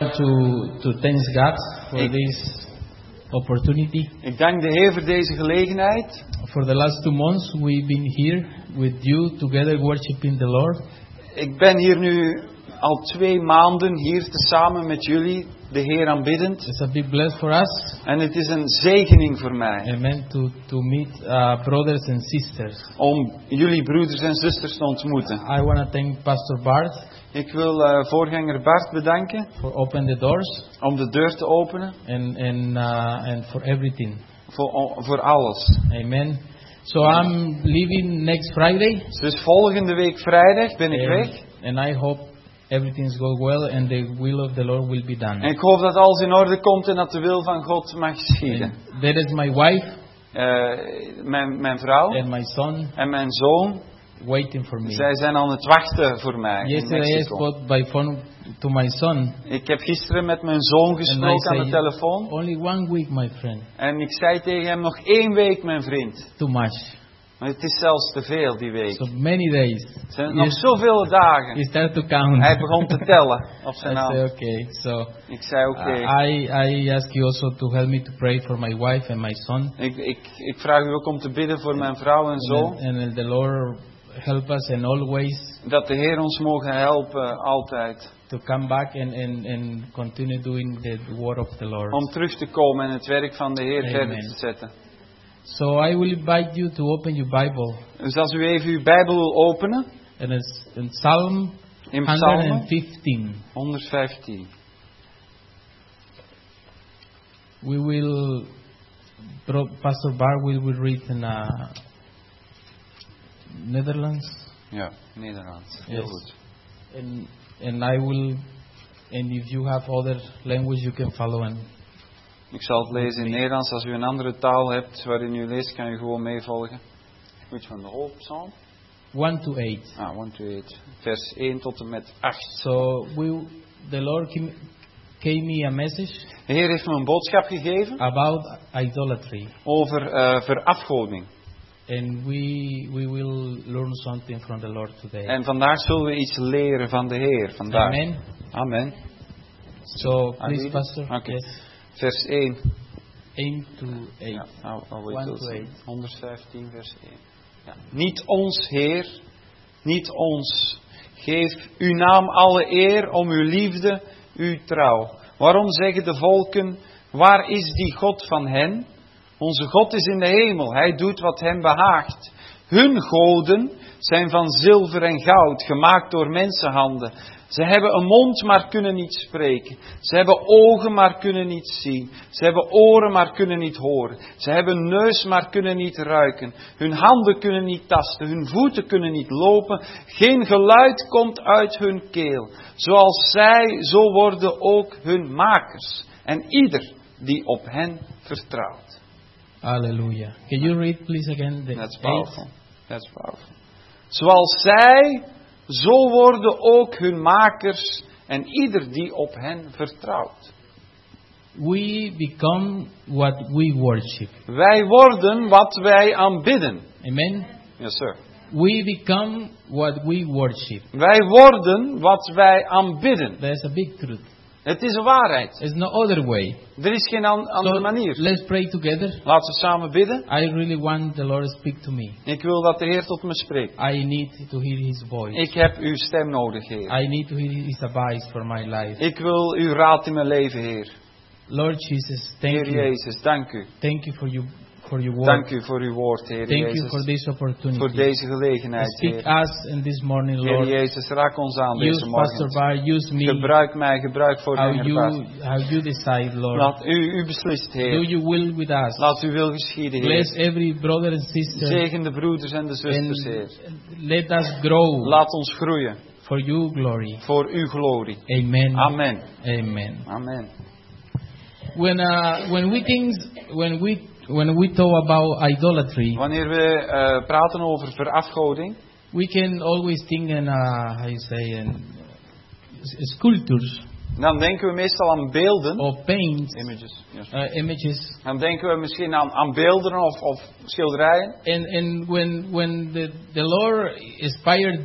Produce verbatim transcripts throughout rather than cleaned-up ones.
To to thank God for Ik- this opportunity. Ik dank de Heer voor deze gelegenheid. For the last two months, we've been here with you together, worshiping the Lord. Ik ben hier nu al twee maanden hier tezamen met jullie de Heer aanbiddend. It's a big bless for us. En het is een zegening voor mij Amen. To to meet uh, brothers and sisters. om jullie broeders en zusters te ontmoeten. I want to thank Pastor Bart Ik wil uh, voorganger Bart bedanken for opening the doors om de deur te openen and and uh, and for everything. voor, voor alles. Amen. So I'm leaving next Friday. Dus volgende week vrijdag ben ik weg. And, and I hope everything's going well and the will of the Lord will be done. En ik hoop dat alles in orde komt en dat de wil van God mag geschieden. And that is my wife Uh, mijn, mijn vrouw and my son en mijn zoon, waiting for me. zij zijn aan het wachten voor mij in Yesterday I Mexico. spoke by phone to my son. Ik heb gisteren met mijn zoon And I gesproken aan de say, telefoon. only one week, my friend. En ik zei tegen hem, nog één week mijn vriend. Too much. Maar het is zelfs te veel die week. So many days. Het zijn You- nog zoveel dagen. You start to count. Hij begon te tellen op I zijn say, naam. okay. So Ik zei oké. uh, I I ask you also to help me to pray for my wife and my son. Ik, ik, ik vraag u ook om te bidden voor mijn vrouw en zoon. And, and the Lord help us and always Dat de Heer ons mogen helpen altijd. to come back and, and, and continue doing the word of the Lord. Om terug te komen en het werk van de Heer Amen. verder te zetten. So I will invite you to open your Bible. Dus als u even uw Bijbel wil openen. And it's in Psalm In Psalm one fifteen. honderdvijftien. We will, Bro- Pastor Bar will, will read in uh, Netherlands. Ja, Nederlands. Heel Yes. goed. And, and I will, and if you have other language, you can follow. And Ik zal het lezen in Nederlands. Als u een andere taal hebt waarin u leest, kan u gewoon meevolgen. Which one? The whole psalm? one to eight. Ah, one to eight. Vers één tot en met acht. So we, the Lord gave, gave me a message De Heer heeft me een boodschap gegeven about idolatry. over uh, verafgoding. And we we will learn something from the Lord today. En vandaag zullen we iets leren van de Heer. Vandaag. Amen. Amen. So I please, read it? Pastor. Okay. Yes. Vers één. Aim to eight. Ja, I'll, I'll wait One till to it's eight. honderdvijftien vers één. Ja. Niet ons, Heer, niet ons. Geef uw naam alle eer om uw liefde, uw trouw. Waarom zeggen de volken, waar is die God van hen? Onze God is in de hemel, hij doet wat hem behaagt. Hun goden zijn van zilver en goud, gemaakt door mensenhanden. Ze hebben een mond, maar kunnen niet spreken. Ze hebben ogen, maar kunnen niet zien. Ze hebben oren, maar kunnen niet horen. Ze hebben een neus, maar kunnen niet ruiken. Hun handen kunnen niet tasten. Hun voeten kunnen niet lopen. Geen geluid komt uit hun keel. Zoals zij, zo worden ook hun makers. En ieder die op hen vertrouwt. Hallelujah. Can you read please again the That's eight? powerful. That's powerful. Zoals zij, zo worden ook hun makers en ieder die op hen vertrouwt. We become what we worship. Wij worden wat wij aanbidden. Amen. Yes, sir. We become what we worship. Wij worden wat wij aanbidden. There's a big truth. Het is een waarheid. There's no other way. Er is geen an- andere So manier. let's pray together. Laten we samen bidden. I really want the Lord to speak to me. Ik wil dat de Heer tot me spreekt. I need to hear His voice. Ik heb uw stem nodig, Heer. I need to hear His advice for my life. Ik wil uw raad in mijn leven, Heer. Lord Jesus, thank Heer you. Jezus, dank u. Thank you for your for your word. Dank u voor uw woord, Heer Thank you for Jezus. this opportunity. Voor deze gelegenheid, Speak Heer. us in this morning, Heer Lord. Jezus, raak ons aan deze Use Pastor morgen. Bar, use me. Gebruik mij, gebruik voor How mijn you Bart. how you decide, Lord. Laat u, u beslist, Do Heer. your will with us. Laat uw wil geschieden, Bless Heer. every brother and sister. Zegen de broeders en de And zusters, Heer. let us grow Laat ons groeien for your glory. voor uw glorie. Amen. Amen. Amen. Amen. When uh, when we think when we when we talk about idolatry, Wanneer we uh, praten over verafgoding, we can always think in uh, how you say in sculptures dan denken we meestal aan beelden. or paints, Images. Yes. uh, images. Dan denken we misschien aan, aan beelden of, of schilderijen. And and when when the the Lord inspired the,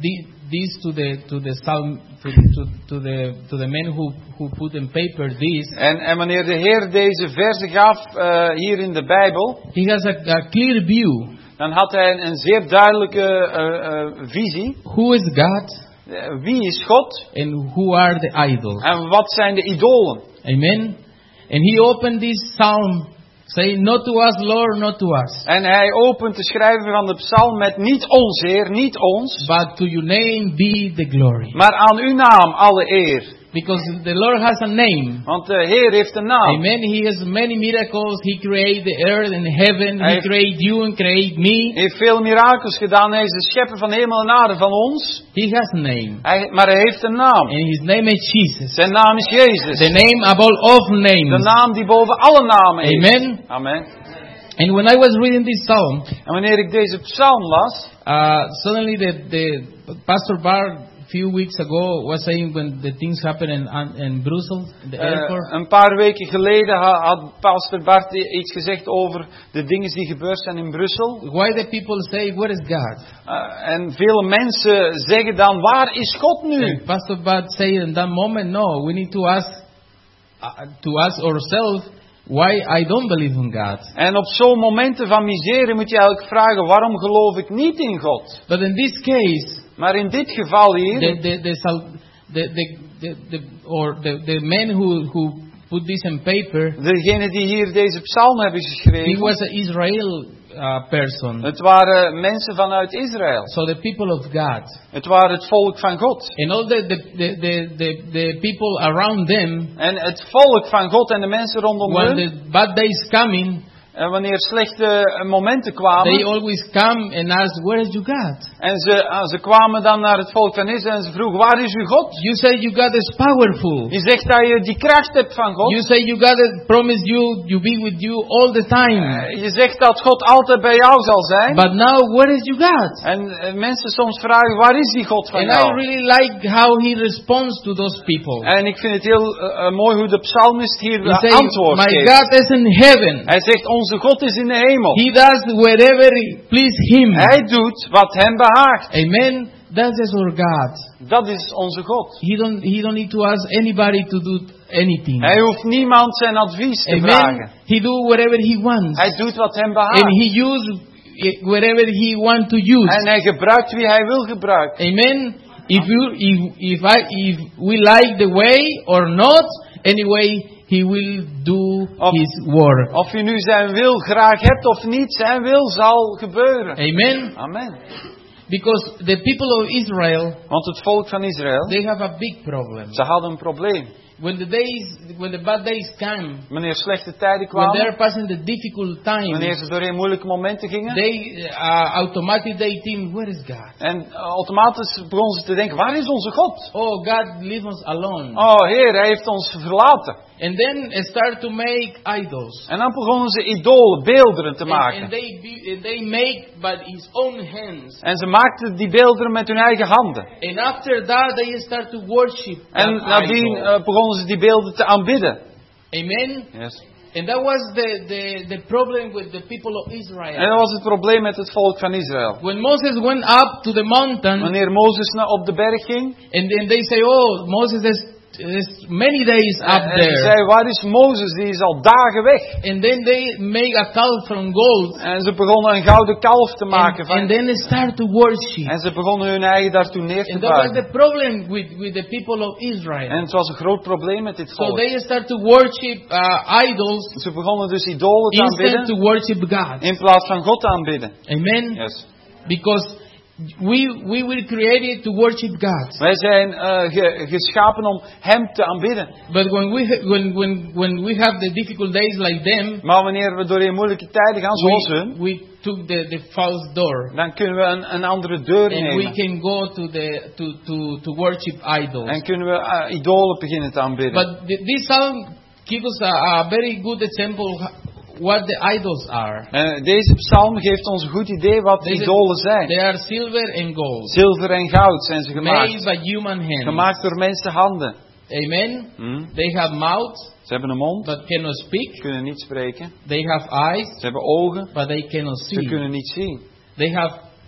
this to the to the psalm to, to, to the to the men who who put in paper this. En, en wanneer de Heer deze verse gaf uh, hier in de Bijbel, He has a, a clear view. dan had hij een, een zeer duidelijke uh, uh, visie. Who is God Uh, wie is God and who are the idols? en wat zijn de idolen? Amen. And he opened this psalm saying, "Not to us, Lord, not to us, En hij opent de schrijver van de psalm met niet ons Heer, niet ons, but to your name be the glory." maar aan uw naam alle eer. Because the Lord has a name. Want de Heer heeft een naam. Amen. He has many miracles. He created the earth and heaven. Hij He created you and created me. Hij heeft veel mirakels gedaan. Hij is de schepper van hemel en aarde van ons. He has a name. Hij, maar hij heeft een naam. And his name is Jesus. Zijn naam is Jezus. The name above all names. De naam die boven alle namen is. Amen. Amen. And when I was reading this psalm, En wanneer ik deze psalm las, uh, suddenly the, the Pastor Bar a few weeks ago was saying when the things happen in, in Brussels, in the uh, airport. een paar weken geleden had, had pastor Bart iets gezegd over de dingen die gebeurd zijn in Brussel. Why the people say, "Where is God?" Uh, en vele mensen zeggen dan, waar is God nu? And Pastor Bart said in that moment, no, we need to ask uh, to ask ourselves why I don't believe in God. En op zo'n momenten van miserie moet je eigenlijk vragen, waarom geloof ik niet in God? But in this case, Maar in dit geval hier, the the the sal- the, the, the, the or the, the men who who put this in paper, degene die hier deze psalm hebben he geschreven, was an Israel uh, person. het waren mensen vanuit Israël. So the people of God. Het waren het volk van God. And all the, the, the, the, the, the people around them, En het volk van God en de mensen rondom when hen, the bad days coming, en wanneer slechte momenten they kwamen, always come and ask, "Where is your God?" en ze, ah, ze kwamen dan naar het volk van Israël en ze vroegen, waar is uw God? You say you God is powerful. Je zegt dat je die kracht hebt van God. You say you God has promised you, you be with you all the time. Eh, Je zegt dat God altijd bij jou zal zijn. But now, where is your God? En eh, mensen soms vragen, waar is die God van And I jou? really like how he responds to those people. En ik vind het heel uh, uh, mooi hoe de psalmist hier He uh, says, antwoord "My geeft. God is in heaven. Hij zegt, onze God is in de hemel. He does wherever please him." Hij doet wat hem behaagt. Amen. That is our God. Dat is onze God. He don't he don't need to ask anybody to do anything. Hij hoeft niemand zijn advies te Amen. vragen. He do whatever he wants. Hij doet wat hem And behaagt. he use it wherever he want to use. En hij gebruikt wie hij wil gebruiken. Amen. If you if if I if we like the way or not, anyway he will do Of- his work. Of je nu zijn wil graag hebt of niet, zijn wil zal gebeuren. Amen. Amen. Because the people of Israel, Want het volk van Israël, they have a big problem. ze hadden een probleem. When the days when the bad days come, Wanneer slechte tijden when kwamen, they're passing the difficult times, wanneer ze doorheen moeilijke momenten gingen, they uh, automatically they think, "Where is God? en uh, automatisch begonnen ze te denken, waar is onze God? Oh, God leave us alone." Oh Heer, Hij heeft ons verlaten. And then uh, start to make idols. En dan begonnen ze idolen, beelderen te And, and maken. they be, and they make by his own hands. En ze maakten die beelderen met hun eigen handen. And after that they start to worship En that nadien idol. uh, begonnen ze die beelden te aanbidden. Amen. Yes. And that was the, the, the problem with the people of Israel. En dat was het probleem met het volk van Israël. When Moses went up to the mountain, Wanneer Mozes naar op de berg ging, and then they say, "Oh, Moses is, is many days up en ze there." zei, waar is Mozes? Die is al dagen weg. And then they make a calf from gold. En ze begonnen een gouden kalf te maken. And, Van, and then they start to worship. en ze begonnen hun eigen daartoe neer te And that was buigen. the problem with, with the people of Israel. En het was een groot probleem met dit So volk. they start to worship uh, idols Ze begonnen dus idolen te instead aanbidden, to worship God. in plaats van God te aanbidden. Amen. Yes. Because we we were created to worship God. Wij zijn uh, ge, geschapen om Hem te aanbidden. But when we ha- when when when we have the difficult days like them, Maar wanneer we door moeilijke tijden gaan, zoals we, hun, we took the, the false door. dan kunnen we een, een andere deur And we nemen. can go to the to to to worship idols. En kunnen we uh, idolen beginnen te aanbidden. But th- this psalm gives us a, a very good example what the idols are. Uh, deze psalm geeft ons een goed idee wat Deze- idolen zijn. They are silver and gold, Zilver en goud zijn ze made gemaakt. by human hands. Gemaakt door mensenhanden. Amen. Hm? They have mouth Ze hebben een mond, but cannot speak. kunnen niet spreken. They have eyes Ze hebben ogen, but they cannot ze see. kunnen niet zien. They have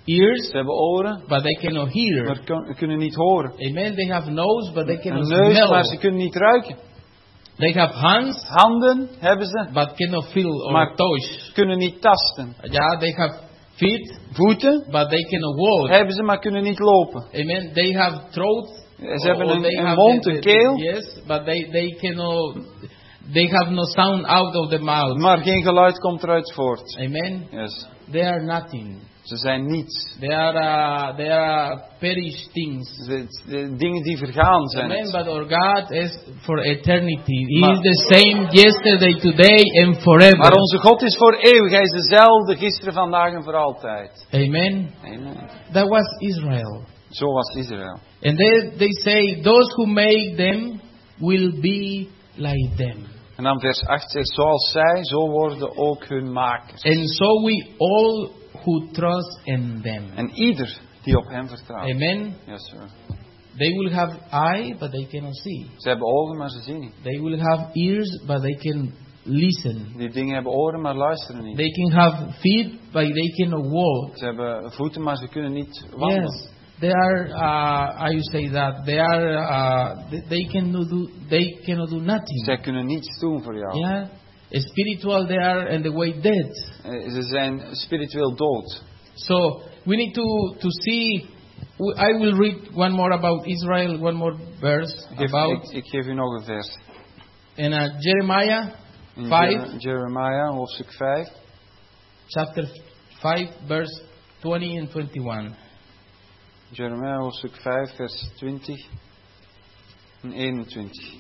ears, Ze hebben oren, but they cannot hear. maar kun- kunnen niet horen. Amen. They have nose, but they Een cannot neus, smell. maar ze kunnen niet ruiken. They have hands, Handen hebben ze, but cannot feel or Maar- touch. kunnen niet tasten. Yeah, they have feet, Voeten but they cannot walk. hebben ze, maar kunnen niet lopen. Amen. They have throat. Ze hebben or een, they een have mond, the- een the- keel, Yes, but they, they cannot. They have no sound out of the mouth. maar geen geluid komt eruit voort. Amen. Yes. They are nothing. Ze zijn niets. They are uh, they are perished things. Ze- de dingen die vergaan zijn. Amen. het. But our God is for eternity. He Maar- is the same yesterday, today, and forever. Maar onze God is voor eeuwig. Hij is dezelfde gisteren, vandaag en voor altijd. Amen. Amen. That was Israel. Zo was Israël. And they they say those who make them will be like them. En dan vers acht zegt, zoals zij, zo worden ook hun makers. And so we all who trust in them. En ieder die op hem vertrouwt. Amen. Yes, sir. They will have eye, but they cannot see. Ze hebben ogen, maar ze zien niet. They will have ears, but they can listen. Die dingen hebben oren, maar luisteren niet. They can have feet, but they cannot walk. Ze hebben voeten, maar ze kunnen niet wandelen. Yes, they are. Uh, I would say that they are. Uh, they, they cannot do. They cannot do nothing. Zij kunnen niets doen voor jou. Yeah, spiritual they are, and the way dead. Eh, Ze zijn spiritueel dood. So we need to to see. I will read one more about Israel. One more verse Ik geef, about ik, ik geef u nog een vers. in uh, Jeremiah In five, Jer- Jeremiah, hoofdstuk vijf. chapter five, verse twenty and twenty-one. Jeremiah, hoofdstuk vijf, vers twintig en eenentwintig.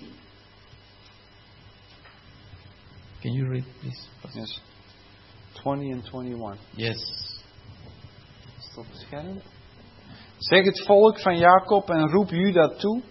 Can you read please? Yes. twintig en eenentwintig. Yes. Is het op het scherm? Zeg het volk van Jacob en roep Juda toe.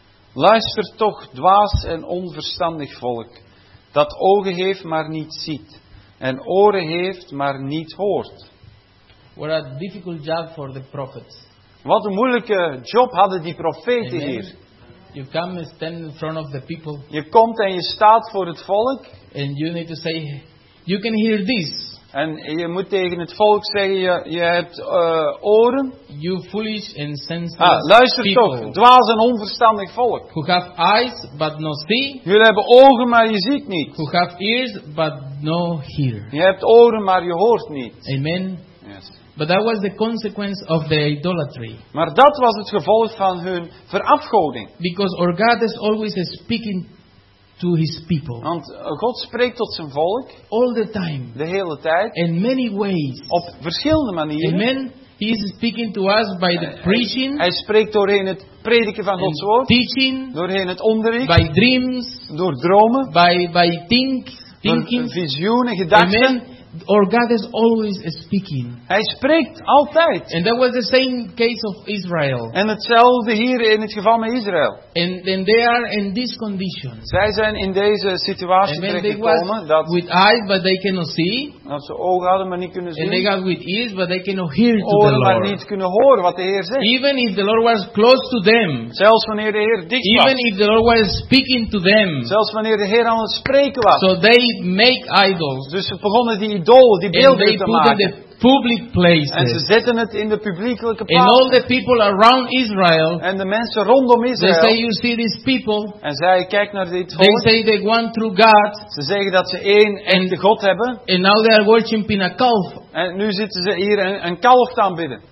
Luister toch, dwaas en onverstandig volk, dat ogen heeft, maar niet ziet, en oren heeft, maar niet hoort. What a difficult job for the prophets. Wat een moeilijke job hadden die profeten Amen. hier. You come and stand in front of the people, Je komt en je staat voor het volk, and you need to say, you can hear this. en je moet tegen het volk zeggen, je, je hebt uh, oren. You foolish and senseless Ah, luister people toch, dwaas en onverstandig volk. who have eyes but no see, Jullie hebben ogen, maar je ziet niet. who have ears but no hear. Je hebt oren, maar je hoort niet. Amen. Yes. But that was the consequence of the idolatry. Maar dat was het gevolg van hun verafgoding. Because our God is always speaking to his people. Want God spreekt tot zijn volk All the time. de hele tijd In many ways. op verschillende manieren. Amen. He is speaking to us by the preaching, Hij spreekt doorheen het prediken van Gods and woord, teaching, doorheen het onderricht, by dreams, door dromen, by by think, door thinking. visioenen, gedachten. Amen. Our God is always speaking. Hij spreekt altijd. And that was the same case of Israel. En hetzelfde hier in het geval met Israël. And then they are in these conditions. Zij zijn in deze situatie Amen. They terechtgekomen was dat, with eyes, but they cannot see. dat ze ogen hadden, maar niet kunnen And they zien. got with ears, but they cannot hear to the Oren, maar Lord. niet kunnen horen wat de Heer zegt. Even if the Lord was close to them, Zelfs wanneer de Heer dicht even was. if the Lord was speaking to them, Zelfs wanneer de Heer aan het spreken was. so they make idols. Dus ze begonnen die idolen, die And beelden they te put in maken. the public En ze places. zetten het in de publiekelijke And all plaatsen. the people around Israel, En de mensen rondom they say, Israël. you see these people, En zij kijken naar dit they volk. say they want true God, Ze zeggen dat ze één echte God hebben. and now they are worshiping a calf. En nu zitten ze hier een, een kalf te aanbidden.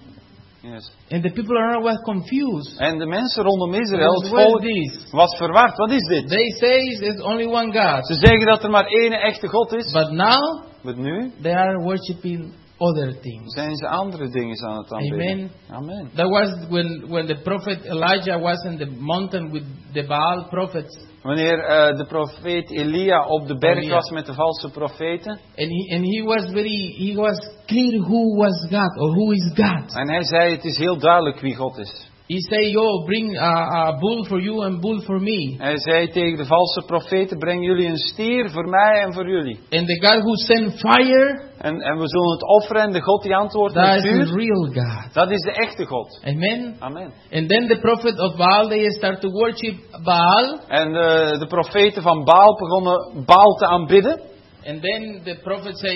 Yes. And the people around were confused. En de mensen rondom Israël, het What is volk, this? was verward. Wat is dit? They say there's only one God. Ze zeggen dat er maar één echte God is. But now Maar nu they are worshiping other things. zijn ze andere dingen aan het aanbidden. Amen. Amen. That was when, when the prophet Elijah was in the mountain with the Baal prophets. Wanneer uh, de profeet Elia op de berg Elia. was met de valse profeten. And he, and he was very, he was clear who was God or who is God. En hij zei, het is heel duidelijk wie God is. He said, yo, bring a, a bull for you and bull for me. Hij zei tegen de valse profeten, breng jullie een stier voor mij en voor jullie. And the God who sent fire, En, en we zullen het offeren en de God die antwoordt that met is the vuur. real God. Dat is de echte God. Amen. Amen. And then the prophet of Baal, they start to worship Baal. En de, de profeten van Baal begonnen Baal te aanbidden. And then the prophet say,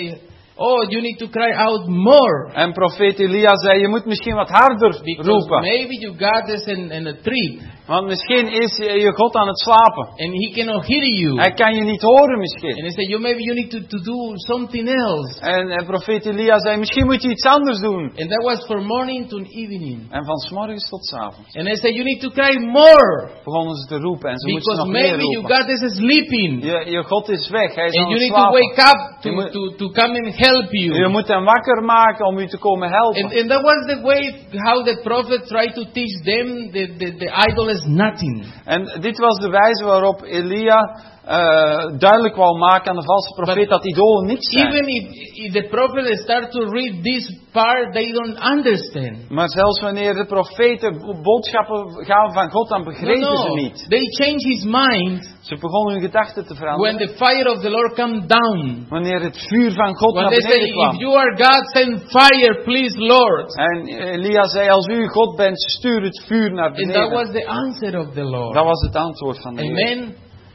Oh, you need to cry out more. En profeet Elia zei, je moet misschien wat harder Because roepen. maybe you got this in, in a trip. Want misschien is je je God aan het slapen. And he cannot hear you. Hij kan je niet horen And misschien. he said, you maybe you need to, to do something else. En, en profeet Elia zei, misschien moet je iets anders doen. And that was from morning to evening. En van 's morgens tot 's avonds And I said, you need to cry more. begonnen ze te roepen. En ze moesten Because nog meer maybe you roepen. got this sleeping. Je, je God is weg, hij is And aan you het need to slapen. wake up to, Je moet- to, to come and help Je you. moet hem wakker maken om u te komen helpen. And, and that was the way how the prophet tried to teach them the, the, the idol is nothing. En dit was de wijze waarop Elia uh, duidelijk wou maken aan de valse profeet dat idolen niks zijn. Even if, if the prophet start to read this part, they don't understand. Maar zelfs wanneer de profeten boodschappen gaven van God, dan No, begrepen no. ze niet. They change his mind Ze begonnen hun gedachten te when veranderen. the fire of the Lord come down. Wanneer het vuur van God When naar they say, beneden kwam. if you are God, send fire, please, Lord. En Elia zei, als u God bent, stuur het vuur naar And that beneden. was the answer of the Lord. Dat was het antwoord van de Heer. Amen.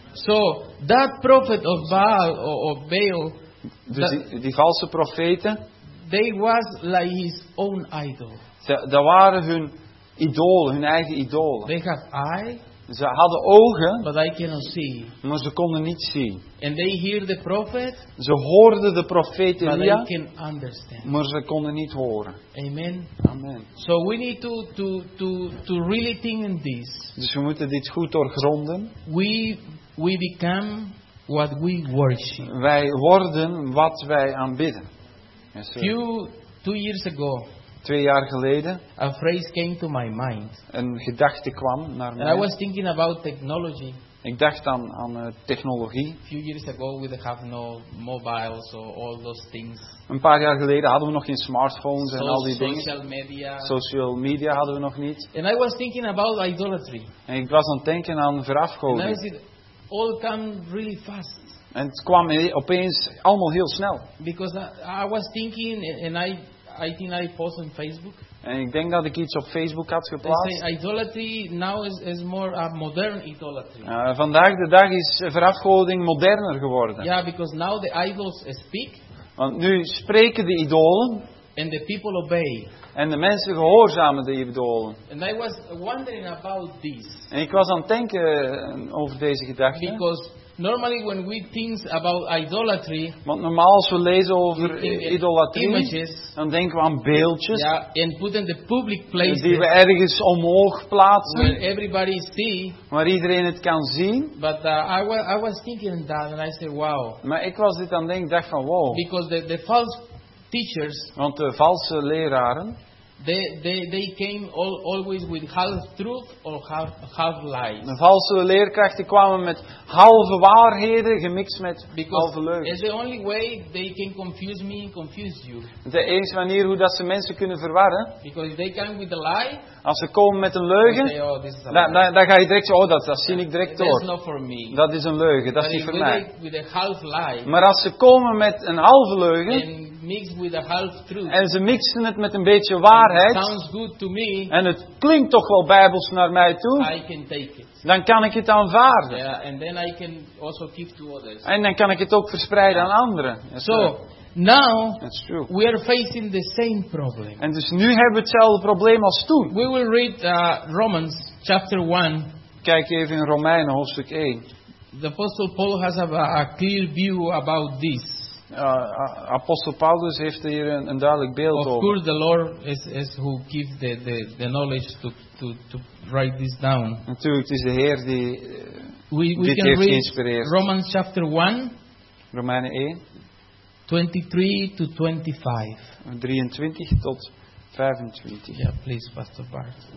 So that prophet of Baal or of Baal, Dus die, die valse profeten, they was like his own idol. ze- dat waren hun idolen, hun eigen idolen. They have eye, Ze hadden ogen, but I cannot see. maar ze konden niet zien. And they hear the prophet, Ze hoorden de profeet but Elia, they can understand. maar ze konden niet horen. Amen. Amen. So we need to, to, to, to really think in this. Dus we moeten dit goed doorgronden. We, we become what we worship. Wij worden wat wij aanbidden. Yes, sir. Few, two years ago, Twee jaar geleden a phrase came to my mind. een gedachte kwam naar And I mij. was thinking about technology. Ik dacht aan, aan uh, technologie. A few years ago, we have no mobiles or all those things. Een paar jaar geleden hadden we nog geen smartphones en So- al die dingen. social media. Social media hadden we nog niet. And I was thinking about idolatry. En ik was aan het denken aan And I verafgoding. said, all come really fast. En het kwam he- opeens allemaal heel snel. Because I, I was thinking, and I, I think I post on Facebook. En ik denk dat ik iets op Facebook had They geplaatst. say idolatry now is, is more a modern idolatry. Uh, vandaag de dag is verafgoding moderner geworden. Yeah, because now the idols speak Want nu spreken de idolen and the people obey. en de mensen gehoorzamen de idolen. And I was wondering about this. En ik was aan het denken uh, over deze gedachte. Because normally when we think about idolatry, Want normaal als we lezen we over think uh, in idolatrie, images, dan denken we aan beeldjes yeah, and put in the public die places we ergens omhoog plaatsen, where everybody see. waar iedereen het kan zien. But uh, I, wa- I was thinking that and I said, wow. Maar ik was dit aan het denken, dacht van wow. Because the, the false teachers, Want de valse leraren, they, they, they came all, always with half truth or half, half lies. de valse leerkrachten kwamen met halve waarheden gemixt met Because halve leugens. it's the only way they can confuse me and confuse you. De enige manier hoe dat ze mensen kunnen verwarren, Because if they come with a lie, als ze komen met een they leugen, say, oh, this is a dan, lie. dan, dan ga je direct zeggen, oh dat, dat zie ik direct That's door. not for me. Dat is een leugen, dat But is niet if voor we mij. like with a half lie Maar als ze komen met een halve leugen, and mix with a half truth, en ze mixen het met een beetje it waarheid, sounds good to me, en het klinkt toch wel bijbels naar mij toe, I can take it. dan kan ik het aanvaarden. Yeah, and then I can also give to others. En dan kan ik het ook verspreiden aan anderen. That's So right. now That's true. we are facing the same problem. En dus nu hebben we hetzelfde probleem als toen. We will read uh, Romans chapter one. Kijk even in Romeinen hoofdstuk één. The Apostle Paul has a, a clear view about this. Uh, Apostel Paulus heeft hier een, een duidelijk beeld Of over. course, the Lord is, is who gives the, the, the knowledge to, to, to write this down. Natuurlijk, het is de Heer die uh, We, we dit can heeft read geïnspireerd. Romans chapter one, Romeinen één, twenty-three to twenty-five. drieëntwintig tot vijfentwintig. Yeah, please, Pastor Bart.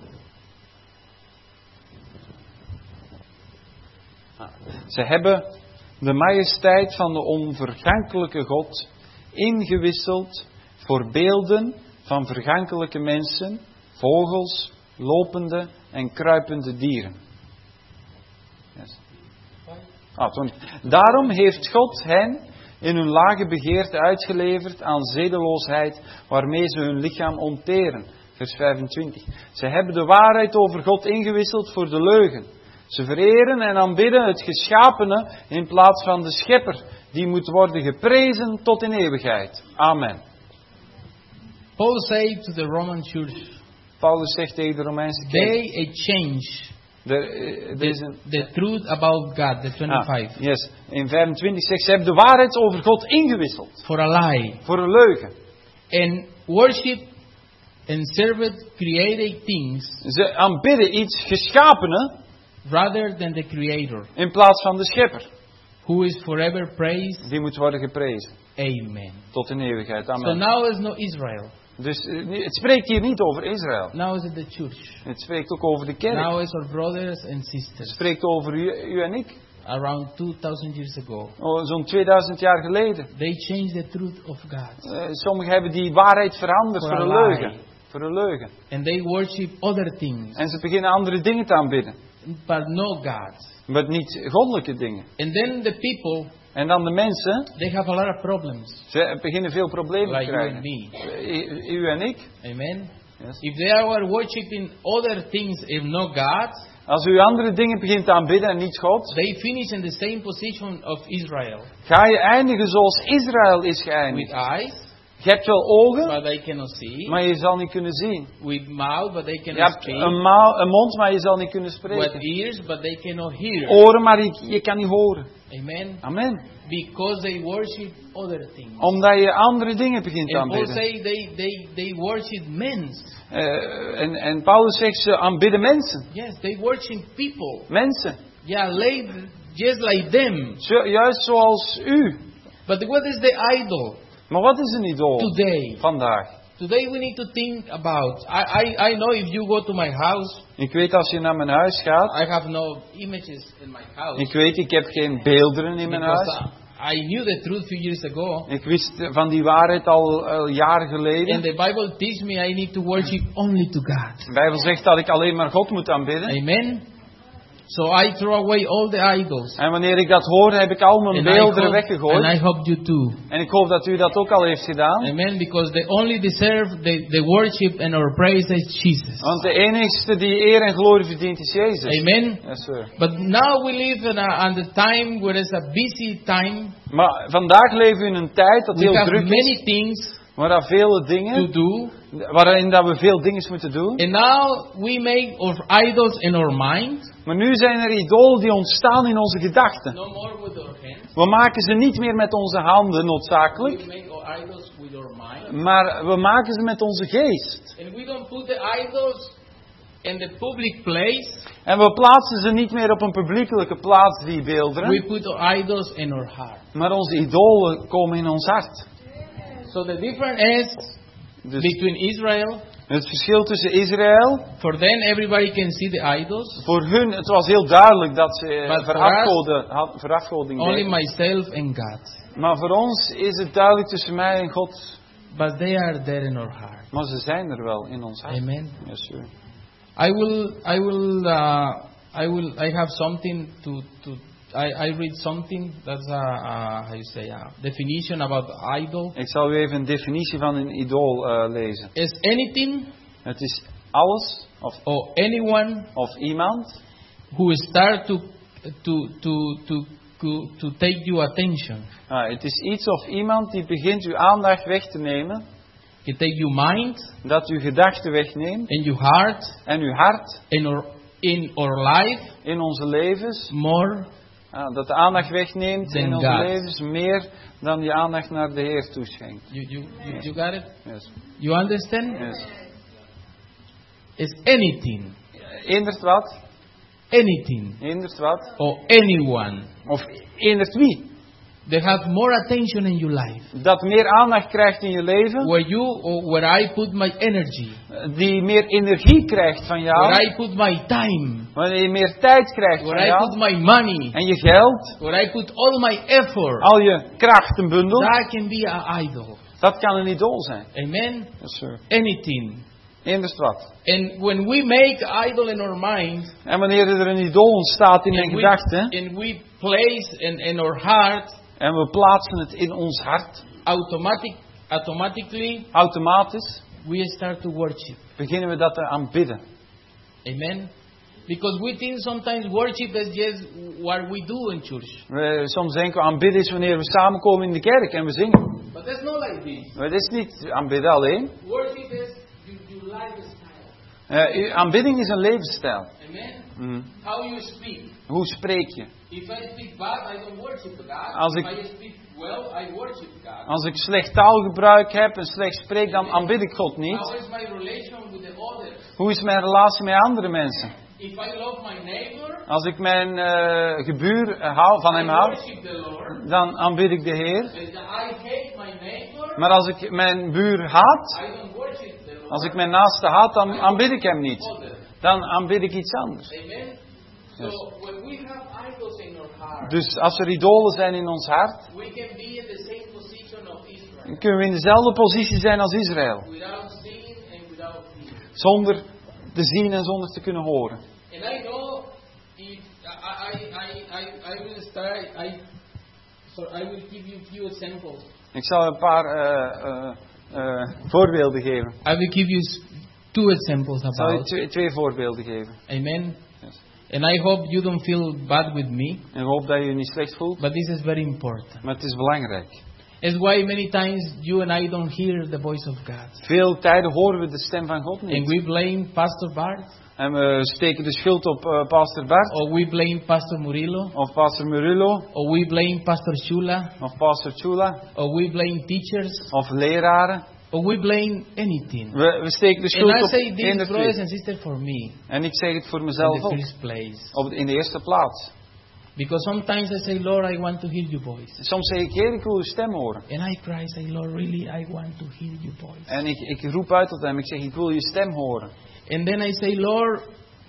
Ze hebben de majesteit van de onvergankelijke God ingewisseld voor beelden van vergankelijke mensen, vogels, lopende en kruipende dieren. Yes. Ah, toen. Daarom heeft God hen in hun lage begeerte uitgeleverd aan zedeloosheid, waarmee ze hun lichaam onteren. Vers vijfentwintig. Ze hebben de waarheid over God ingewisseld voor de leugen. Ze vereren en aanbidden het geschapene in plaats van de schepper, die moet worden geprezen tot in eeuwigheid. Amen. Paul said to the Roman church, Paulus zegt tegen de Romeinse kerk. they a change Er, er is een, the, the truth about God, the ah, twenty-five, yes, in vijfentwintig zegt ze hebben de waarheid over God ingewisseld. for a lie, Voor een leugen. and worship and served created things Ze aanbidden iets geschapene rather than the Creator, in plaats van de schepper. who is forever praised. Die moet worden geprezen. Amen. Tot in eeuwigheid. So Amen. now is no Israel. Dus eh, het spreekt hier niet over Israël. Now is it the church. Het spreekt ook over de kerk. Now is our brothers and Het sisters. spreekt over u, u en ik. Around two thousand years ago, Oh, zo'n tweeduizend jaar geleden. they changed the truth of God. Eh, sommigen hebben die waarheid veranderd For voor a een leugen. lie. Voor een leugen. And they worship other things, En ze beginnen andere dingen te aanbidden. but no God. Maar niet goddelijke dingen. And then the people, En dan de mensen, they have a lot of problems, ze beginnen veel problemen te like you and krijgen. me. Eh, U en ik. Amen. Yes. If they are worshiping other things if no God, Als u andere dingen begint te aanbidden en niet God, they finish in the same position of Israel, ga je eindigen zoals Israël is with geëindigd. eyes, Je hebt wel ogen, but they cannot see, maar je zal niet kunnen zien. with mouth, but they Je cannot hebt speak, een, mouw- een mond, maar je zal niet kunnen with spreken. ears, but they cannot hear. Oren, maar je, je kan niet horen. Amen. Amen. Because they worship other things. Omdat je andere dingen begint te And Paul aanbidden. say they, they, they worship men. Eh, en, en Paulus zegt ze aanbidden mensen. Yes, they worship people. Mensen. Yeah, like, just like them. Zo, juist zoals u. But what is the idol Maar wat is een idool today? vandaag? Today we need to think about. I, I, I know if you go to my house, Ik weet als je naar mijn huis gaat. I have no images in my house. Ik weet, ik heb geen beelderen in mijn Because huis. I, I knew the truth few years ago. Ik wist van die waarheid al, al jaren And geleden. the Bible teaches me I need to worship only to God. De Bijbel zegt dat ik alleen maar God moet aanbidden. Amen. So I throw away all the idols. En wanneer ik dat hoor, heb ik al mijn And I, beelderen hope, weggegooid. and I hope you too. En ik hoop dat u dat ook al heeft gedaan. Amen. Because they only deserve the, the worship and our praise is Jesus. Want de enigste die eer en glorie verdient is Jezus. Amen. Yes, sir. But now we live in a, in the time where it's a busy time. Maar vandaag leven we in een tijd dat We heel have druk many is. things Waar er vele to dingen, do. waarin dat we veel dingen moeten doen. And now we make our idols in our mind. Maar nu zijn er idolen die ontstaan in onze gedachten. No more with our hands. We maken ze niet meer met onze handen We noodzakelijk. make our idols with our mind. Maar we maken ze met onze geest. And we don't put the idols in the public place. En we plaatsen ze niet meer op een publiekelijke plaats, die We beelderen. put our idols in our heart. Maar onze idolen komen in ons hart. So the difference is Dus between Israel. het verschil tussen Israël, For them, everybody can see the idols. voor hun, het was heel duidelijk dat ze But for verafgoden, had- verafgoding Only deden. myself and God. Maar voor ons is het duidelijk tussen mij en God. But they are there in our heart. Maar ze zijn er wel in ons hart. Amen. Yes, sir. I will, I will, uh, I will, I have something to, to, I, I read something that's a, a how you say, a definition about idol. Ik zal u even een definitie van een idool uh, lezen. Is anything Het is alles of, or anyone of iemand who start to, to, to, to, to, to take your attention. Ah, het is iets of iemand die begint uw aandacht weg te nemen, Can take your mind dat uw gedachten wegneemt and your heart en uw hart in our, in our life in onze levens, more ah, dat de aandacht wegneemt Than in onze God. levens meer dan die aandacht naar de Heer toeschenkt. You, you, you, you got it? Yes. You understand? Yes. It's anything, Eendert wat? anything, Eendert wat? or anyone Of eendert wie? that have more attention in your life. Dat meer aandacht krijgt in je leven, Where you, or where I put my energy, die meer energie krijgt van jou, where I put my time, wanneer je meer tijd krijgt van where I put jou my money, en je geld, where I put all my effort, al je krachten bundelt, that can be an idol. dat kan een idool zijn. Amen? Yes, sir. Anything. Eendert wat? And when we make idol in our mind, En wanneer er een idool ontstaat in mijn and we, gedachten, and we place in, in our heart, en we plaatsen het in ons hart, automatic, automatically automatisch we start to worship. beginnen we dat te aanbidden. Amen. Because we think sometimes worship is just what we do in church. We, soms denken we aanbidden is wanneer we samenkomen in de kerk en we zingen. But that's not like this. Maar dat is niet aanbidden alleen. Worship is your, your lifestyle. Uh, aanbidding is een levensstijl. Amen? Mm. How you speak. Hoe spreek je? If I speak bad, I don't worship God. Als ik- If I speak well, I worship God. Als ik slecht taalgebruik heb en slecht spreek, dan aanbid ik God niet. How is my relation with the others? Hoe is mijn relatie met andere mensen? If I love my neighbor, Als ik mijn uh, gebuur uh, hou, van hem I hou, worship the Lord. dan aanbid ik de Heer. If I hate my neighbor, Maar als ik mijn buur haat, I don't worship the Lord. als ik mijn naaste haat, dan aanbid ik hem niet. Others. Dan aanbid ik iets anders. Amen. So Yes. when we have idols in our heart, Dus als er idolen zijn in ons hart, we can be in the same position of Israel, dan kunnen we in dezelfde positie zijn als Israël. without seeing and without hearing. Zonder te zien en zonder te kunnen horen. And I know if I I I I, I will start I so I will give you a few examples. Ik zal een paar uh, uh, uh, voorbeelden geven. I will give you s- two examples Ik zal je about. twee, twee voorbeelden geven. Amen. Yes. And I hope you don't feel bad with me, En ik hoop dat je je niet slecht voelt, but this is very important. maar het is belangrijk. It's why many times you and I don't hear the voice of God. Veel tijden horen we de stem van God And niet. we blame Pastor Bart, En we steken de schuld op uh, pastor Bart, or we blame Pastor Murillo, of pastor Murillo, or we blame Pastor Shula, of pastor Chula, or we blame teachers, of leraren. or we blame anything. We, we steken de And schuld I op say this, één of brothers twee. and sisters, for me, En ik zeg het voor in mezelf the ook. first place. Op, in de eerste plaats. Because sometimes I say, Lord, I want to hear your voice. Soms zeg ik, Heer, ik wil uw stem horen. And I cry, say, Lord, really, I want to hear your voice. En ik, ik roep uit tot hem, ik zeg, ik wil je stem horen. And then I say, Lord,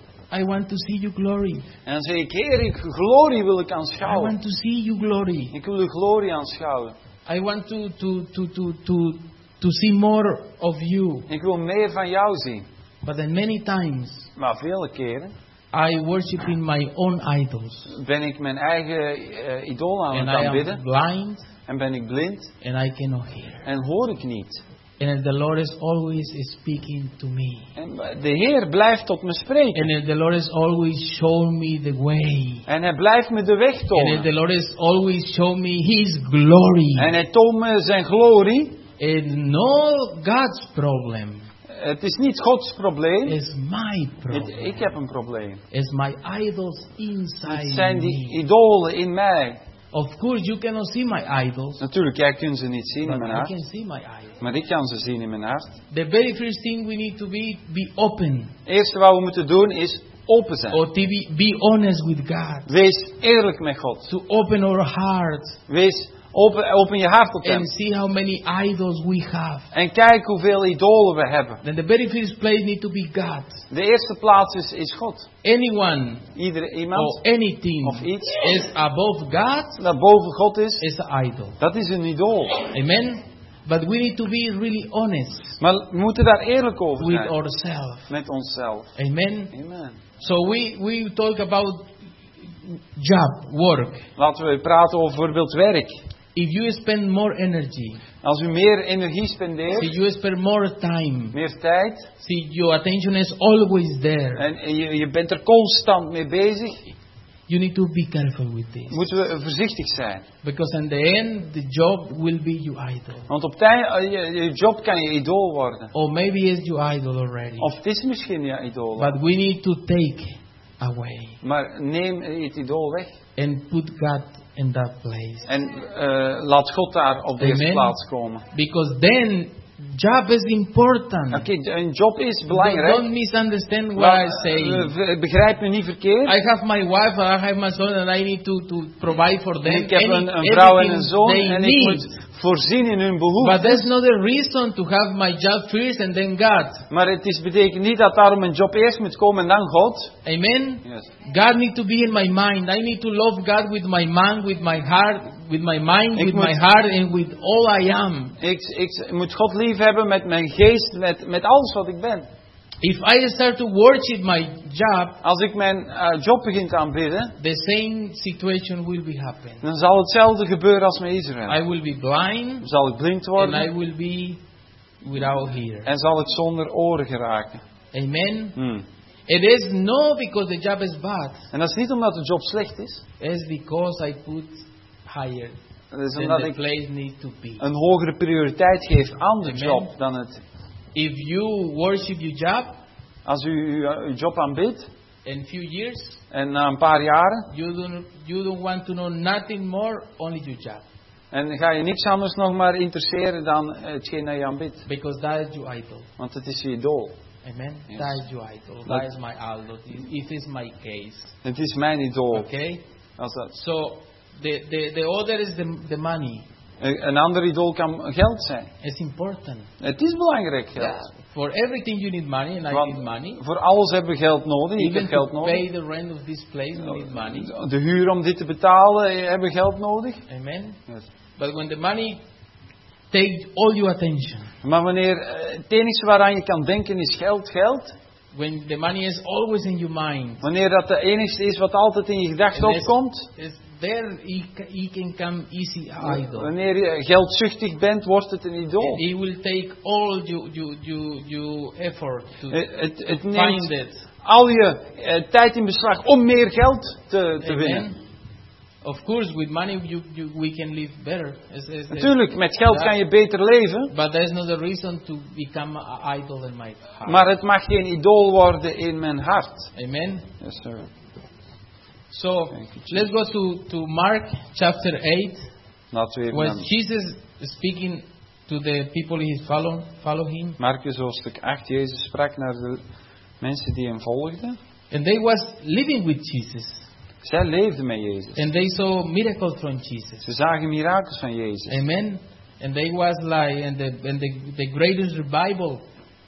I want to see your glory. En dan zeg ik, Heer, ik, glorie wil ik I aanschouwen. want to see your glory. Ik wil uw glorie aanschouwen. I want to, to, to, to, to, to see more of you. Ik wil meer van jou zien. But then many times, Maar vele keren I worship in my own idols. ben ik mijn eigen uh, idool aan And het I am aanbidden. blind En ben ik blind. and I cannot hear. En hoor ik niet. And the Lord is always speaking to me. En de Heer blijft tot me spreken. And the Lord is always showing me the way. En hij blijft me de weg And the tonen. Lord is always showing me His glory. En hij toont me zijn glorie. It's not God's problem. Het is niet Gods probleem. It's my Het, problem. ik heb een probleem. It's my idols Het inside zijn die me. idolen in mij. Of course, you cannot see my idols, Natuurlijk, jij kunt ze niet zien in but mijn I hart. can see my idols. Maar ik kan ze zien in mijn hart. The very first thing we need to be be open, Het eerste wat we moeten doen is open zijn. or to be, be honest with God. Wees eerlijk met God. To open our heart Wees open, open je hart tot hem. and see how many idols we have. En kijk hoeveel idolen we hebben. Then the very first place need to be God. De eerste plaats is, is God. Anyone Ieder, or iemand anything of iets is above God dat boven God is, is an idol. dat is een idool. Amen. But we need to be really honest Maar we moeten daar eerlijk over with zijn. ourselves. Met onszelf. Amen. Amen. So we, we talk about job, work. Laten we praten over bijvoorbeeld werk. If you spend more energy, Als u meer energie if spendeert, you spend more time, meer tijd, see your attention is always there. en, en je, je bent er constant mee bezig, You need to be careful with this. moeten we voorzichtig zijn. Because in the end, the job will be your idol. Want op tijd, je, je job kan je idool worden. Or maybe it's your idol already. Of het is misschien je idool. But we need to take away Maar neem het idool weg. and put God in that place. En uh, laat God daar op de Amen. eerste plaats komen. Because then, job is important. Oké, okay, een job is Don't, belangrijk. don't misunderstand what Maar, I say. uh, begrijp me niet verkeerd. I have my wife, I have my son, and I need to, to provide for them. En ik heb any, een, een vrouw en een everything zoon they en ik need. moet voorzien in hun But behoeften. that's not a reason to have my job first and then God. Maar het is, betekent niet dat daarom een job eerst moet komen en dan God. Amen? Yes. God needs to be in my mind. I need to love God with my mind, with my heart, with my mind, Ik with moet- my heart, and with all I am. Ik, ik moet God lief hebben met mijn geest, met, met alles wat ik ben. If I start to worship my job, Als ik mijn uh, job begin te aanbidden, the same situation will be happening. dan zal hetzelfde gebeuren als met Israël. I will be blind, Dan zal ik blind and I worden will be without hearing. en zal ik zonder oren geraken. Amen? Hmm. It is not because the job is bad. En dat is niet omdat de job slecht is. It's because I put higher Dat is than omdat the ik place needs to be. een hogere prioriteit geef aan de Amen. job dan het. If you worship your job, Als u uw, uw job aanbidt in few years, en na een paar jaren you don't you don't want to know nothing more, only your job, en ga je niks anders nog maar interesseren dan hetgeen dat je aanbidt. because that is your idol. Want het is je idool. Amen. Yes. That is your idol. That- That is my idol. It is my case. Het is mijn idool. Okay. Als dat. So the the the other is the the money. Een een ander idool kan geld zijn. It's important. Het is belangrijk geld. Yeah. For everything you need money, and I Want need money. voor alles hebben we geld nodig. Ik heb Even geld to nodig. pay the rent of this place, we need money. De huur om dit te betalen eh, hebben we geld nodig. Amen. Yes. But when the money takes all your attention, Maar wanneer eh, het enige waaraan je kan denken is geld, geld. when the money is always in your mind, Wanneer dat de enige is wat altijd in je gedachten and it's, opkomt. it's there, he, ca- he can come easy idol. Wanneer je geldzuchtig bent, wordt het een idool. He will take all your your your, your effort to Eh, Het, het find neemt it. al je eh, tijd in beslag om meer geld te, te winnen. Amen. Of course, with money you, you, we can live better. It's, it's, Natuurlijk, met geld Ja. kan je beter leven. But that is not a reason to become an idol in my heart. Maar het mag geen idool worden in mijn hart. Amen. Yes, sir. So Thank you, let's go to, to Mark chapter eight, Laten we even where naar Jesus is speaking to the people he follow follow him, Marcus hoofdstuk acht. Jezus sprak naar de mensen die hem volgden. and they was living with Jesus, Zij leefden met Jezus. and they saw miracles from Jesus. Ze zagen mirakels van Jezus. Amen. And they was like, and the and the, the greatest revival.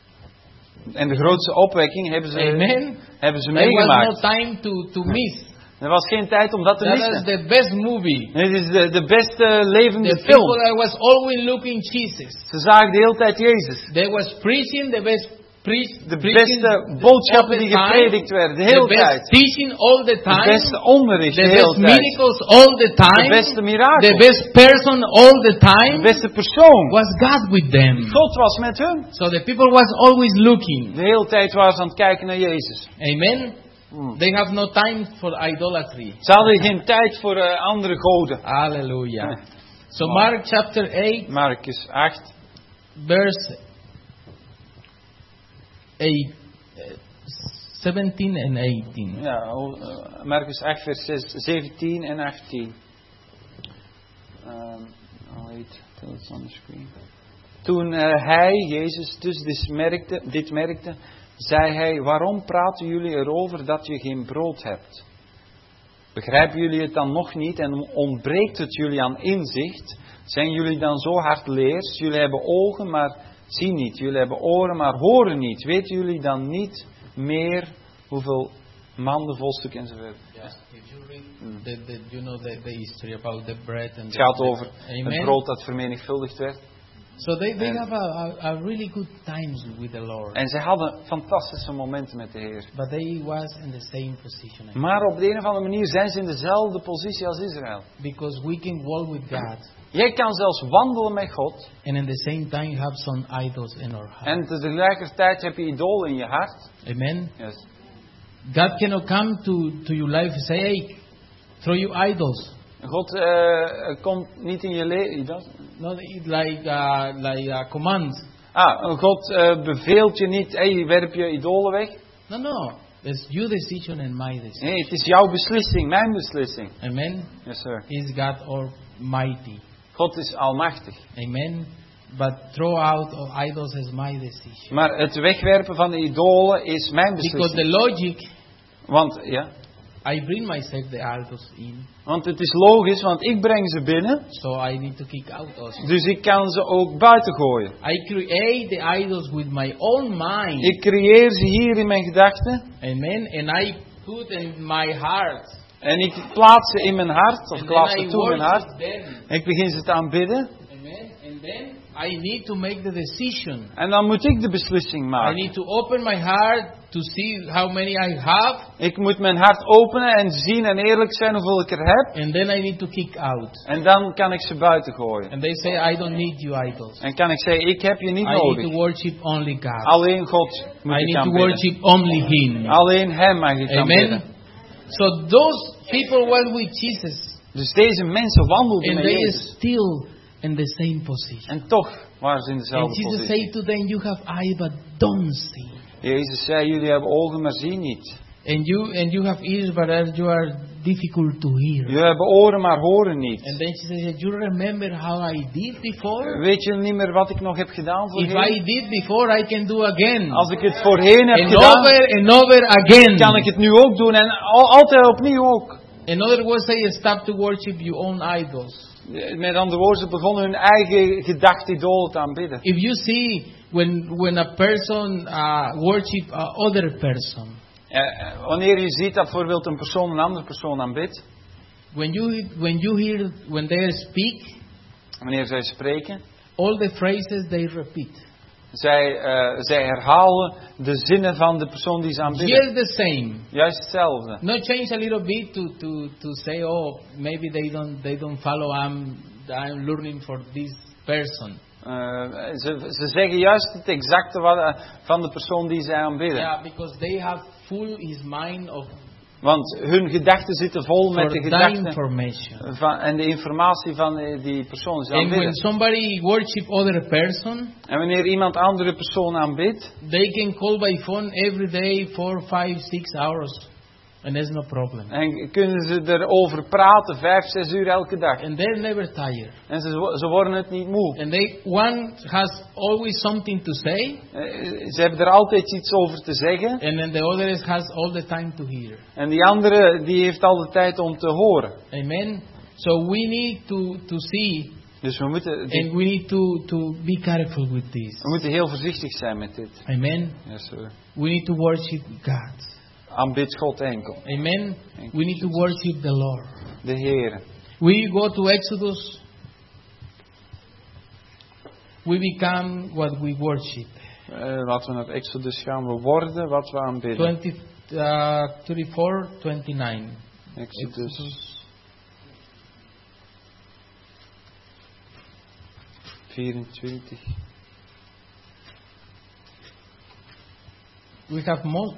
En de grootste opwekking hebben ze, Amen. hebben ze There was no meegemaakt. time to to miss. Er was geen tijd om dat te That is missen. the best movie. Het is de, de beste levende The film. people that was always looking Jesus. Ze zagen de hele tijd Jezus. They was preaching the best preach, De preaching beste boodschappen all die the time, gepredikt werden, de the hele best tijd. teaching all the De time, beste onderricht, the de best hele tijd. miracles all the De time, beste the mirakels. best person all the De time. beste persoon. Was God with them? God was met hun. So the people was always looking. De hele tijd waren ze aan het kijken naar Jezus. Amen. Hmm. They have no time for idolatry. Ze hadden geen tijd voor uh, andere goden. Hallelujah. So Wow. Mark chapter eight, Marcus acht, verse eight, uh, seventeen and eighteen. ja, oh, uh, Marcus acht vers zes, zeventien en achttien. Um, oh wait, till it's on the screen. Toen uh, hij, Jezus, dus dit merkte, dit merkte, zei hij, waarom praten jullie erover dat je geen brood hebt? Begrijpen jullie het dan nog niet en ontbreekt het jullie aan inzicht? Zijn jullie dan zo hardleers? Jullie hebben ogen, maar zien niet. Jullie hebben oren, maar horen niet. Weten jullie dan niet meer hoeveel manden, volstuk enzovoort? Yeah, if you read the, the you know the, the history about the bread and Het the, gaat over Amen. het brood dat vermenigvuldigd werd. So they, they And- have a, a, a really good times with the Lord. En zij hadden fantastische momenten met de Heer. But they was in the same position. Maar op de een of andere manier zijn ze in dezelfde positie als Israël. Because we can walk with God. Jij kan zelfs wandelen met God. And at the same time have some idols in our heart. En tegelijkertijd heb je idolen in je hart. Amen. Yes. God cannot come to, to your life and say, hey, throw your idols. God uh, komt niet in je leven. Not like uh, like a command. Ah, God uh, beveelt je niet, hey, werp je idolen weg. No, no. It's your decision and my decision. Nee, het is jouw beslissing, mijn beslissing. Amen. Yes, sir. Is God Almighty. God is almachtig. Amen. But throw out of idols is my decision. Maar het wegwerpen van de idolen is mijn Because beslissing. the logic, Want, ja, I bring myself the idols in. want het is logisch, want ik breng ze binnen. So I need to kick out also. Dus ik kan ze ook buiten gooien. I create the idols with my own mind. Ik creëer ze hier in mijn gedachten. Amen. And I put in my heart. En ik plaats ze in mijn hart. Of And ik laat then ze I toe in mijn hart. worship them. En ik begin ze te aanbidden. Amen. And then I need to make the decision. En dan moet ik de beslissing I maken. need to open my heart to see how many I have, Ik moet mijn hart openen en zien en eerlijk zijn hoeveel ik er heb. and then I need to kick out. En dan kan ik ze buiten gooien. And they say, I don't need you idols. En kan ik zeggen, ik heb je niet I need to nodig. worship only God. Alleen God moet I ik need to aanbidden. worship only Him. Alleen Hem mag ik aanbidden. Amen. So those people were with Jesus, Dus deze mensen wandelden and met they Jezus. are still in the same position. En toch waren ze in And dezelfde Jesus positie. said to them, you have eyes but don't see. Jezus zei, jullie hebben ogen, maar zien niet. And you and you have ears but are- you are difficult to hear. Jullie hebben oren, maar horen niet. And then Jesus said, you remember how I did before? Weet je niet meer wat ik nog heb gedaan If voorheen? I did before, I can do again. Als ik het voorheen heb And gedaan, over and over again. kan ik het nu ook doen. En al- altijd opnieuw ook. In other words, they stop to worship your own idols. Met andere woorden, ze begonnen hun eigen gedachte idolen te aanbidden. If you see when when a person uh, worship a other person, Eh, wanneer je ziet dat bijvoorbeeld een persoon een andere persoon aanbidt, when you when you hear when they speak, wanneer zij spreken, all the phrases they repeat, zij, eh, zij herhalen de zinnen van de persoon die ze aanbidden. just the same. Juist hetzelfde. Not change a little bit to to to say, oh, maybe they don't they don't follow. I'm I'm learning for this person. Eh, ze, ze zeggen juist het exacte wat, eh, van de persoon die zij aanbidden. Yeah, because they have full his mind of Want hun gedachten zitten vol met for de that gedachten information. van, en de informatie van eh, die persoon die ze And when aanbidden. somebody worship other person, En wanneer iemand andere persoon aanbidt, they can call by phone every day four, five, six hours, and there's no problem. en kunnen ze erover praten vijf, zes uur elke dag. And they're never tired. En ze, ze worden het niet moe. And they one has always something to say, Eh, Ze hebben er altijd iets over te zeggen. and then the other is- has all the time to hear. En die andere die heeft al de tijd om te horen. Amen. So we need to to see, Dus we moeten, die- and we need to to be careful with this. we moeten heel voorzichtig zijn met dit. Amen. Yes, sir. We need to worship God. Aanbid God enkel. Amen. Thank We you, need to Jesus. worship the Lord. De Heer. We go to Exodus. We become what we worship. Uh, laten we naar Exodus gaan. We worden wat we aanbidden. twenty, uh, thirty-four, twenty-nine. Exodus vierentwintig. We have Mo-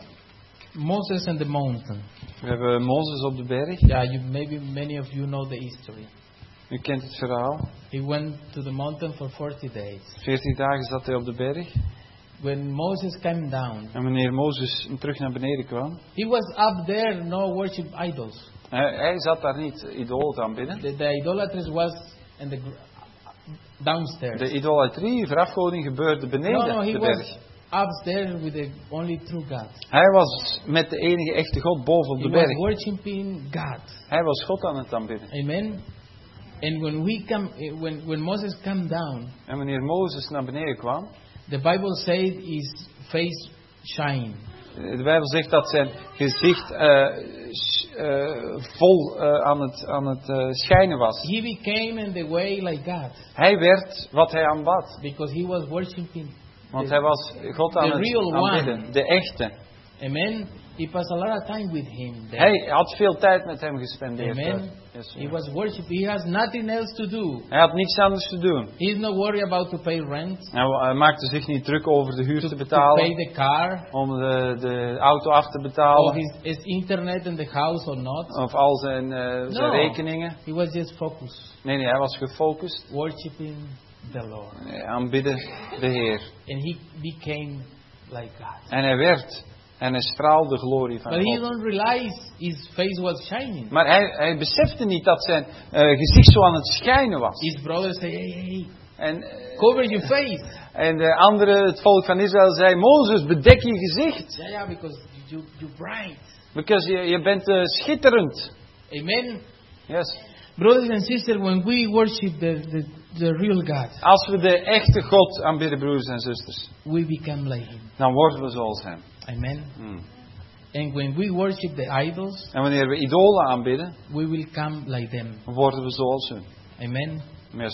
Moses and the mountain. We hebben Mozes op de berg. Yeah, you, maybe many of you know the history. U kent het verhaal. He went to the mountain for forty days. veertig dagen zat hij op de berg. When Moses came down, En wanneer Mozes terug naar beneden kwam, he was up there, no worship idols. hij, hij zat daar niet idolen te aanbidden. The, the idolaters was in the gr- downstairs. De idolatrie, verafgoding gebeurde beneden no, no, he de was berg. upstairs with the only true God. Hij was met de enige echte God boven op He de was berg. worshiping God. Hij was God aan het aanbidden. Amen. And when we come, eh, when when Moses came down, En wanneer Mozes naar beneden kwam, the Bible said his face shine. de Bijbel zegt dat zijn gezicht eh, sch- eh, vol eh, aan het, aan het eh, schijnen was. He became in the way like God Hij werd wat hij aanbad. because he was worshiping. Want the- hij was God aan The het real aanbidden. one. De echte. Amen. He passed a lot of time with him. there. Hij had veel tijd met hem gespendeerd. Amen. Yes, He was worshiping. He has nothing else to do. hij had niets anders te doen. He's not worried about to pay rent, Hij, hij maakte zich niet druk over de huur to, te to betalen. pay the car, Om de, de auto af te or betalen. his, his internet in the house or not. Of al zijn, eh, zijn No. rekeningen. He was just focused, Nee, nee, hij was gefocust. worshiping the Lord. Eh, Aanbidden de Heer. And he became like God. En hij werd. En hij straalde glorie van But he God. don't realize his face was shining. Maar hij, hij besefte niet dat zijn eh, gezicht zo aan het schijnen was. His brothers say, hey, hey, En, eh, cover your face. en de anderen, het volk van Israël, zei: Mozes, bedek je gezicht. Yeah, yeah, because you, you're bright. Because je, je bent eh, schitterend. Amen. Yes. Brothers and sisters, when we worship the, the, the real God, Als we de echte God aanbidden, broers en zusters, we become like him. dan worden we zoals hem. Amen. Hmm. And when we worship the idols, En wanneer we idolen aanbidden, we will come like them. dan worden we zoals hun. Amen. Yes, sir.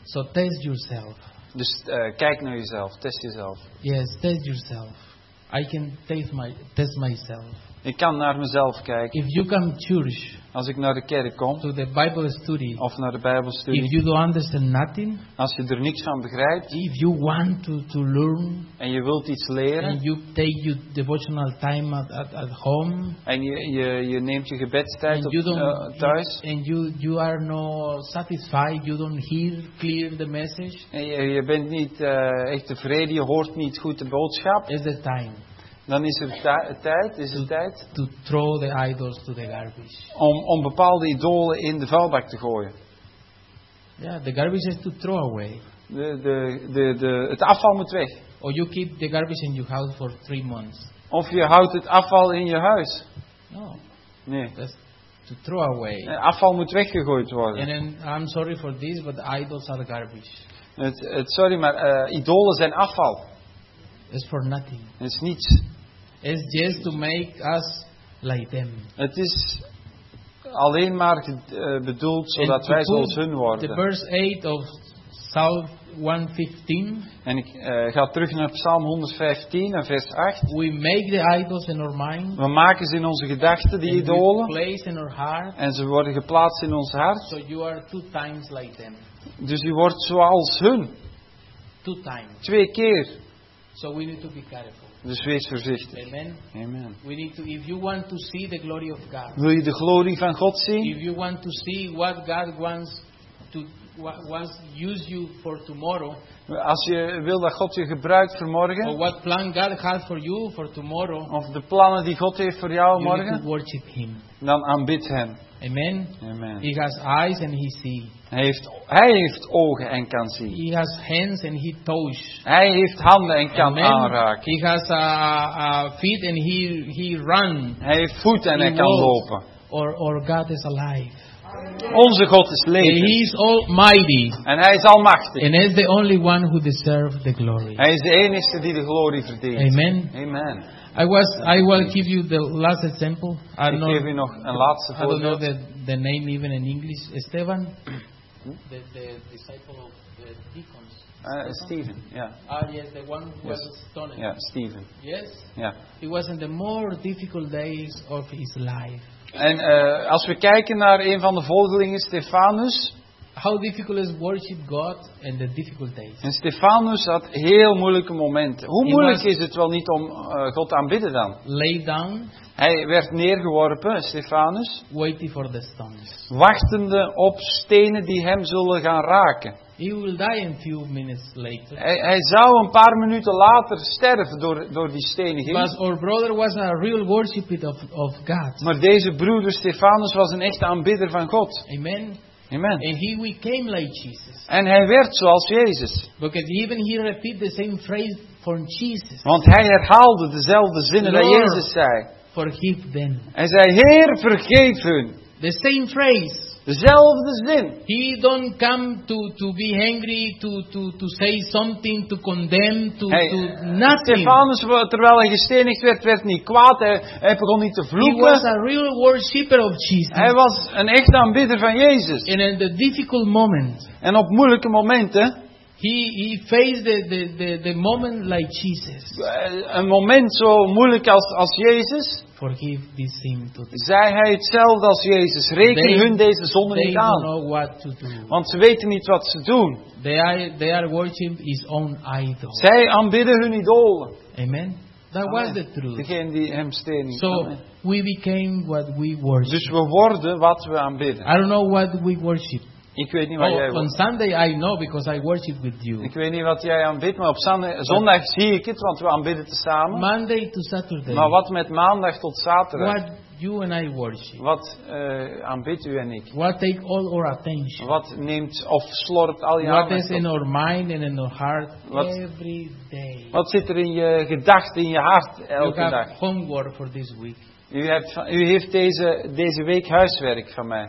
So test yourself. Dus uh, kijk naar jezelf, test jezelf. Yes, test yourself. I can test my test myself. Ik kan naar mezelf kijken. If you come church Als ik naar de kerk kom, to the Bible study, of naar de if Bijbelstudie, you don't understand nothing, als je er niks van begrijpt if you want to, to learn en je wilt iets leren and you take your devotional time at, at, at home en je, je, je neemt je gebedstijd and op, you don't uh, thuis and you you are not satisfied, you don't hear clear the message, en je, je bent niet uh, echt tevreden, je hoort niet goed de boodschap, it's the time dan is er ta- tijd, is het tijd to throw the idols to the garbage. om, om bepaalde idolen in de vuilbak te gooien. Yeah, the garbage is to throw away. De, de, de, de, het afval moet weg. Or you keep the garbage in your house for three months. Of je houdt het afval in je huis. No, Nee, that's to throw away. het afval moet weggegooid worden. And then I'm sorry for this, but idols are garbage. Het, het, sorry, maar uh, idolen zijn afval. It's for nothing. Het is niets. It's just to make us like them. Het is alleen maar uh, bedoeld zodat And to wij put zoals hun the worden. verse eight of Psalm one fifteen, En ik uh, ga terug naar Psalm honderdvijftien en vers acht. we make the idols in our mind. We maken ze in onze gedachten, die And we idolen. place in our heart. En ze worden geplaatst in ons hart. So you are two times like them. Dus u wordt zoals hun. Two times. Twee keer. So we need to be careful. Dus wees voorzichtig. Amen. Amen. We need to, if you want to see the glory of God, Wil je de glorie van God zien? if you want to see what God wants to wa- wants use you for tomorrow, Als je wil dat God je gebruikt voor or morgen. what plan God has for you for tomorrow, Of de plannen die God heeft voor jou you need to morgen. worship Him. Dan aanbid hem. Amen. Amen. He has eyes and He see. Hij heeft, hij heeft ogen en kan zien. He has hands and He touch. Hij heeft handen en kan Amen. aanraken. He has uh, uh, feet and He He run. Hij heeft voeten en hij He kan walks. lopen. Or or God is alive. Onze God is And levend. He is almighty. En hij is almachtig. And is the only one who deserves the glory. Hij is de enige die de glorie verdient. Amen. Amen. I was. I will give you the last example. I Ik don't geef know. u nog een laatste I don't know voorbeeld. the, the name even in English. Esteban, the, the disciple of the deacons. Uh, Steven, ja. Ah, yes, the one who Yes. was stoned. Ja, Steven. Yes, Ja. it was in the more difficult days of his life. En uh, als we kijken naar een van de volgelingen, Stefanus. How difficult is worship God in the difficult days? En Stefanus had heel moeilijke momenten. Hoe He moeilijk was- is het wel niet om uh, God te aanbidden dan? Lay down, Hij werd neergeworpen, Stefanus, waiting for the stones. wachtende op stenen die hem zullen gaan raken. He will die in few minutes later. Hij, hij zou een paar minuten later sterven door, door die steniging. But our brother was a real worshipper of, of God. Maar deze broeder Stefanus was een echte aanbidder van God. Amen. Amen. And he became like Jesus. En hij werd zoals Jezus. Because even he repeat the same phrase for Jesus. Want hij herhaalde dezelfde zinnen dat Lord. Jezus zei. Forgive them. Hij zei, Heer, vergeef hun. The same phrase. Dezelfde zin. He don't come to, to be angry, to, to, to say something, to condemn, to, Hij, to nothing. Stefanus, terwijl hij gestenigd werd, werd niet kwaad. Hij, hij begon niet te He was vloeken. a real worshipper of Jesus. Hij was een echte aanbidder van Jezus. And in the difficult moment, En op moeilijke momenten, he, he faced the, the, the, the moment like Jesus. eh, een moment zo moeilijk als, als Jezus, Forgive this sin to them. zei hij hetzelfde als Jezus. Reken They- hun deze zonde They niet don't aan. know what to do. Want ze weten niet wat ze doen. They are, they are worshiping his own idol. Zij aanbidden hun idolen. Amen. That was the truth. Degene die hem stenen. So we became what we worship. Dus we worden wat we aanbidden. I don't know what we worship. Ik weet niet wat jij Oh, on wordt. Sunday I know because I worship with you. Ik weet niet wat jij aanbidt, maar op zondag, zondag zie ik het, want we aanbidden te samen. Monday to Saturday. Maar wat met maandag tot zaterdag? What you and I worship. Wat uh, aanbidt u en ik? What take all our attention. Wat neemt of slorpt al je What aandacht is in op? our mind and in our heart Wat- every day. Wat zit er in je gedachten, in je hart You elke have dag? homework for this week. U, hebt, van- u heeft deze, deze week huiswerk van mij.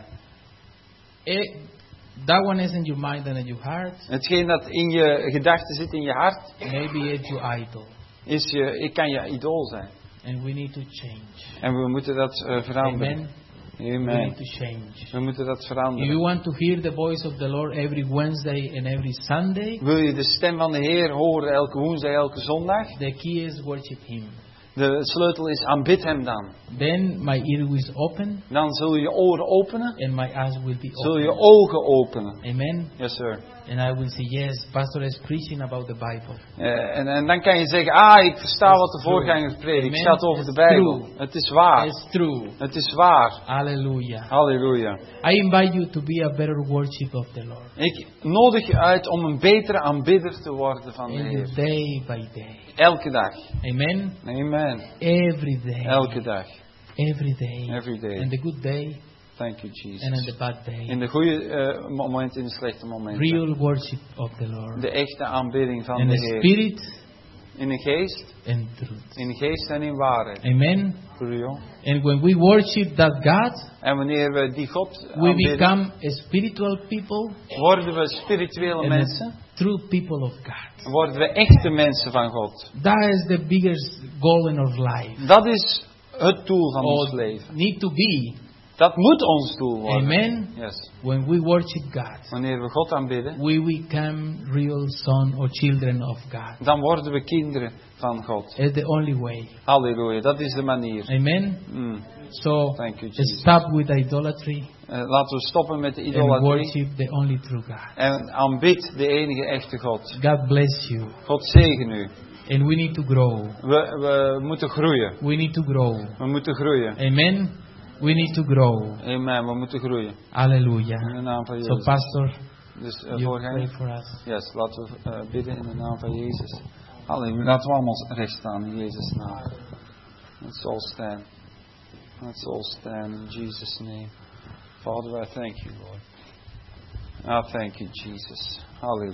Eh, that one is in your mind and in your heart. Hetgeen dat in je gedachten zit, in je hart, Maybe it's your idol. is je, ik kan je idool zijn. And we need to change. En we moeten dat uh, veranderen. Amen. We Amen. need to change. We moeten dat If veranderen. you want to hear the voice of the Lord every Wednesday and every Sunday, Wil je de stem van de Heer horen elke woensdag, elke zondag? the key is worship Him. De sleutel is aanbid hem dan. Then my ear will open Dan zul je je oren openen. and my eyes will be Zul je open. ogen openen. Amen. Yes, sir. And I will say, yes, Pastor is preaching about the Bible. Eh, en, en dan kan je zeggen, ah, ik versta wat de voorganger predikt. Het gaat over de Bijbel. Het is waar. It's true. Het is waar. Hallelujah. Halleluja. I invite you to be a better worship of the Lord. Ik nodig je uit om een betere aanbidder te worden van de And Heer. day by day. Elke dag. Amen. Amen. Every day. Elke dag. Every day. Every day. And the good day Thank you, Jesus. and in the bad day. In de goede uh, momenten, in de slechte momenten. Real worship of the Lord. De echte aanbidding van In de the Heer. spirit In de geest. and truth. In geest en in waarheid. Amen. Goeie. And when we worship that God, En wanneer we die God we aanbidden, become a spiritual people worden we spirituele and mensen. a true people of God. Worden we echte mensen van God. That is the biggest goal in our life. Dat is het doel van Or ons leven. need to be. Dat moet ons doel worden. Amen. Yes. When we worship God, Wanneer we God aanbidden, we become real son or children of God. dan worden we kinderen van God. It's the only way. Halleluja, dat is de manier. Amen. Mm. So Thank you, Jesus. stop with idolatry Uh, laten we stoppen met de and idolatrie. worship the only true God. En aanbid de enige echte God. God bless you. God zegen u. And we need to grow. We, we moeten groeien. We need to grow. We moeten groeien. Amen. We need to grow. Amen, we moeten groeien. In Hallelujah. de naam van So, Jezus. Pastor, Dus uh, you pray voorganger. for us. Yes, laten we uh, bidden in de naam van Jezus. Halleluja, laten we allemaal recht staan in Jezus' naam. Let's all stand. Let's all stand in Jesus' name. Father, I thank you, Lord. I thank you, Jesus. Hallelujah.